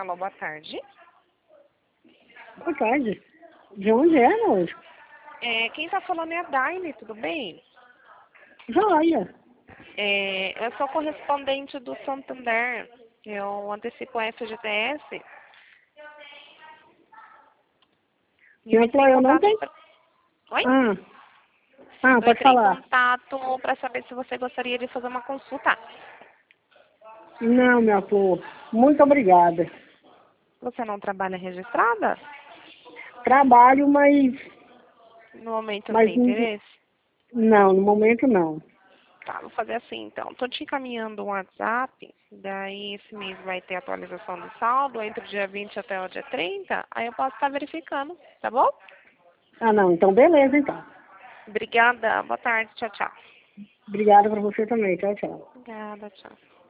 Alô, boa tarde. Boa tarde. De onde é, moço? Quem tá falando é a Daine, tudo bem? Joia. Eu sou correspondente do Santander. Eu antecipo a FGTS. E eu entrei em Eu não contato... tenho... Oi? Eu Pode entrei em falar. contato para saber se você gostaria de fazer uma consulta. Não, minha flor. Muito obrigada. Você não trabalha registrada? Trabalho, mas No momento não tem interesse? não, no momento não. Tá, vou fazer assim então. Tô te encaminhando um WhatsApp, daí esse mês vai ter atualização do saldo, entre o dia 20 até o dia 30, aí eu posso estar verificando, tá bom? Não, então beleza, então. Obrigada, boa tarde, tchau, tchau. Obrigada pra você também. Tchau, tchau. Obrigada, tchau.